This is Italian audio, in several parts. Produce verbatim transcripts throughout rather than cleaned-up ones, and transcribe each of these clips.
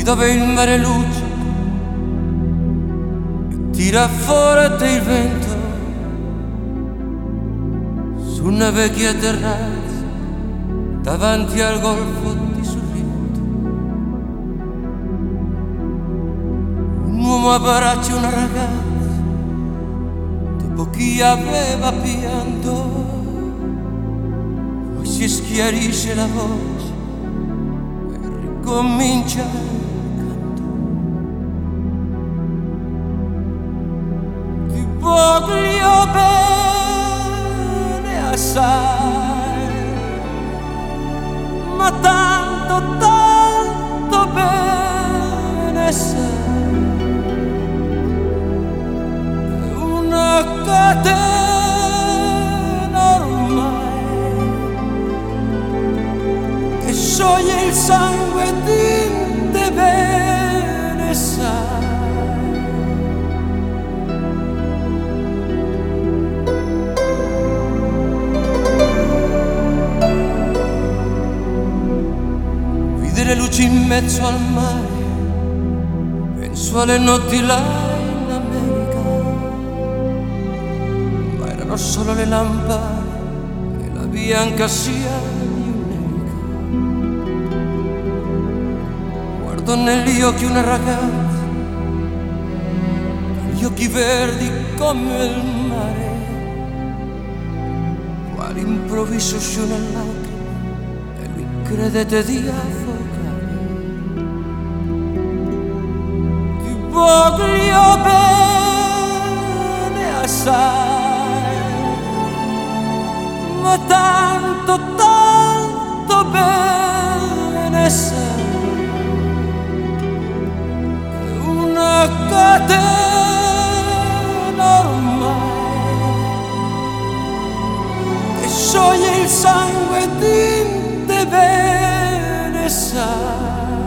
dove il mare luccica e tira forte il vento su una vecchia terrazza davanti al golfo di Sorrento. Un uomo abbraccia una ragazza dopo chi aveva pianto, poi si schiarisce la voce e ricomincia il canto. Ti voglio bene assai, ma tanto, tanto bene sai, è una catena ormai che scioglie il sangue di te bene sai. Le luci in mezzo al mare, penso alle notti là in America, ma erano solo le lampade e la bianca scia di un'elica. Guardo negli occhi una ragazza, gli occhi verdi come il mare, quale improvviso uscì una lacrima e lui credete di affogare. Voglio bene assai, ma tanto, tanto bene sai, è una catena ormai che scioglie il sangue di te bene sai.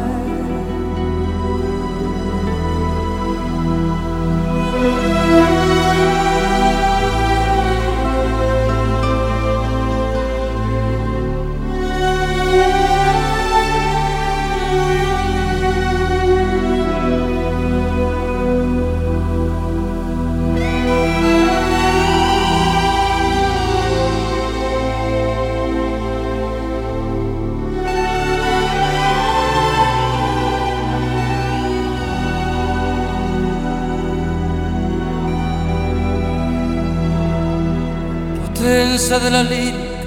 Potenza della lirica,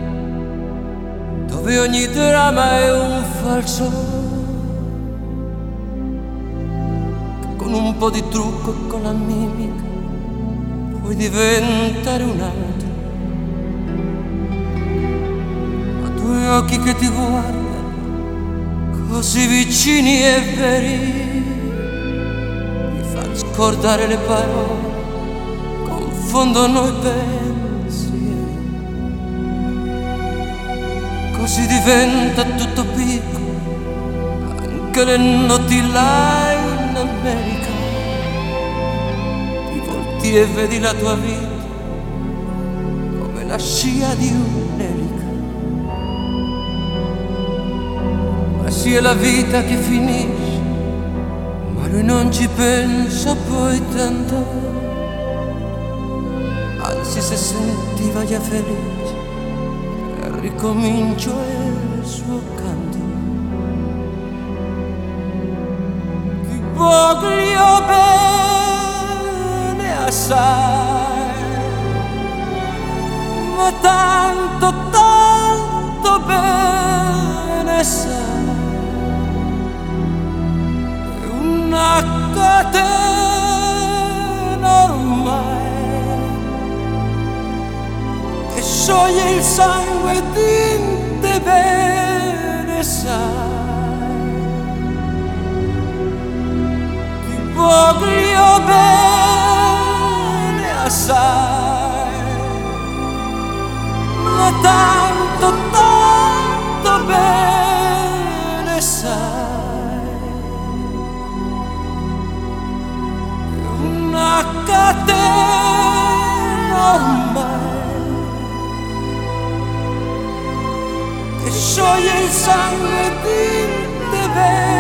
dove ogni dramma è un falso, che con un po' di trucco e con la mimica puoi diventare un altro. Ma due occhi che ti guardano così vicini e veri mi fanno scordare le parole, confondono i pensieri. Così diventa tutto piccolo, anche le notti là in America. Ti volti e vedi la tua vita come la scia di un'elica. Ma sì, è la vita che finisce, ma lui non ci pensa poi tanto. Anzi, se sentiva già felice, ricomincio il suo canto. Ti voglio bene assai, ma tanto, tanto bene sai, è una catena ormai che scioglie il sangue di te bene sai. Ti voglio bene assai, ma tanto, tanto bene sai, è una catena ormai che scioglie il sangue di te bene.